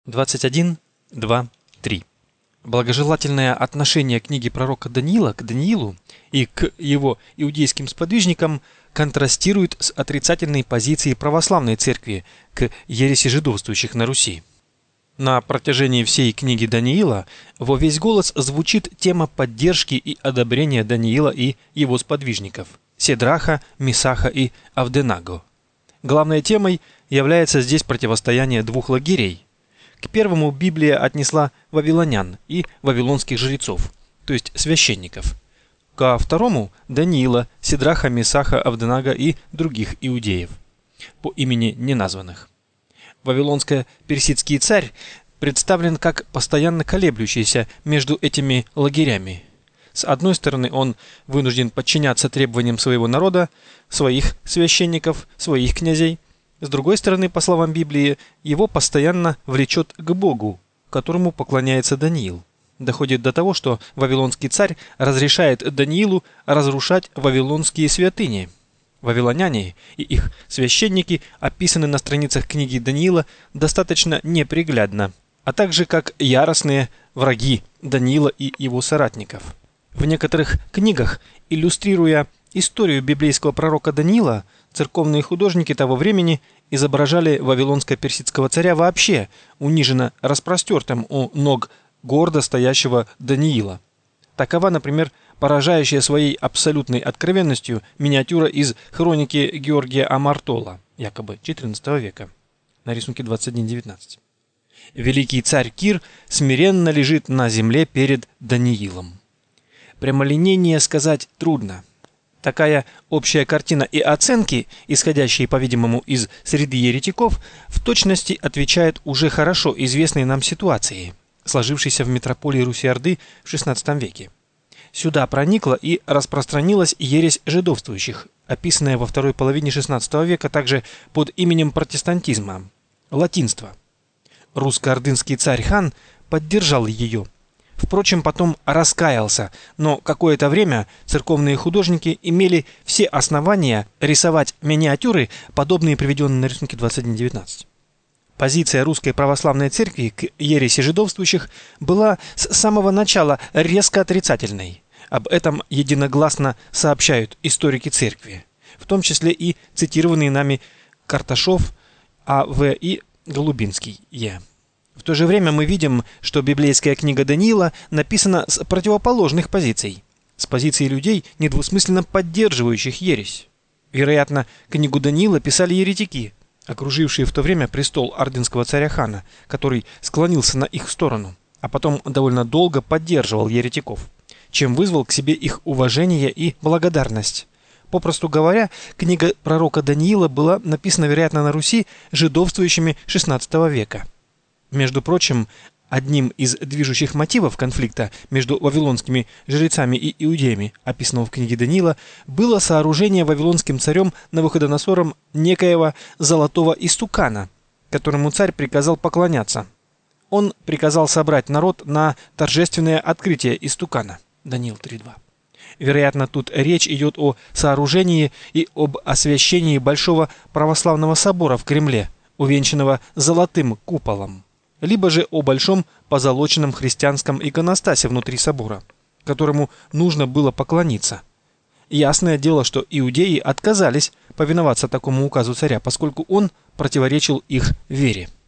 21, 2, 3. Благожелательное отношение книги пророка Даниила к Даниилу и к его иудейским сподвижникам контрастирует с отрицательной позицией православной церкви к ереси жидовствующих на Руси. На протяжении всей книги Даниила во весь голос звучит тема поддержки и одобрения Даниила и его сподвижников – Седраха, Мисаха и Авденаго. Главной темой является здесь противостояние двух лагерей. К первому Библия отнесла вавилонян и вавилонских жрецов, то есть священников. Ко второму – Даниила, Седраха, Мисаха, Авденаго и других иудеев, по имени неназванных. Вавилонско-персидский царь представлен как постоянно колеблющийся между этими лагерями. С одной стороны, он вынужден подчиняться требованиям своего народа, своих священников, своих князей. С другой стороны, по словам Библии, его постоянно влечет к Богу, которому поклоняется Даниил. Доходит до того, что вавилонский царь разрешает Даниилу разрушать вавилонские святыни. Вавилоняне и их священники описаны на страницах книги Даниила достаточно неприглядно, а также как яростные враги Даниила и его соратников. В некоторых книгах, иллюстрируя историю библейского пророка Даниила, церковные художники того времени изображали вавилонско-персидского царя вообще униженно распростертым у ног гордо стоящего Даниила. Такова, например, поражающая своей абсолютной откровенностью миниатюра из хроники Георгия Амартола, якобы XIV века, на рисунке 21.19. Великий царь Кир смиренно лежит на земле перед Даниилом. Прямолинейнее сказать трудно. Такая общая картина и оценки, исходящие, по-видимому, из среды еретиков, в точности отвечает уже хорошо известной нам ситуации, сложившейся в метрополии Руси-Орды в XVI веке. Сюда проникла и распространилась ересь жидовствующих, описанная во второй половине XVI века также под именем протестантизма – латинства. Русско-ордынский царь-хан поддержал ее. Впрочем, потом раскаялся, но какое-то время церковные художники имели все основания рисовать миниатюры, подобные приведенным на рисунке 21.19. Позиция Русской Православной Церкви к ереси жидовствующих была с самого начала резко отрицательной. Об этом единогласно сообщают историки Церкви, в том числе и цитированные нами Карташов, А.В. и Голубинский Е. В то же время мы видим, что библейская книга Даниила написана с противоположных позиций, с позиции людей, недвусмысленно поддерживающих ересь. Вероятно, книгу Даниила писали еретики, окружившие в то время престол ордынского царя-хана, который склонился на их сторону, а потом довольно долго поддерживал еретиков, чем вызвал к себе их уважение и благодарность. Попросту говоря, книга пророка Даниила была написана, вероятно, на Руси жидовствующими XVI века. Между прочим, одним из движущих мотивов конфликта между вавилонскими жрецами и иудеями, описанного в книге Даниила, было сооружение вавилонским царем Навуходоносором некоего золотого истукана, которому царь приказал поклоняться. Он приказал собрать народ на торжественное открытие истукана. Даниил 3.2. Вероятно, тут речь идет о сооружении и об освящении Большого православного собора в Кремле, увенчанного золотым куполом, либо же о большом позолоченном христианском иконостасе внутри собора, которому нужно было поклониться. Ясное дело, что иудеи отказались повиноваться такому указу царя, поскольку он противоречил их вере.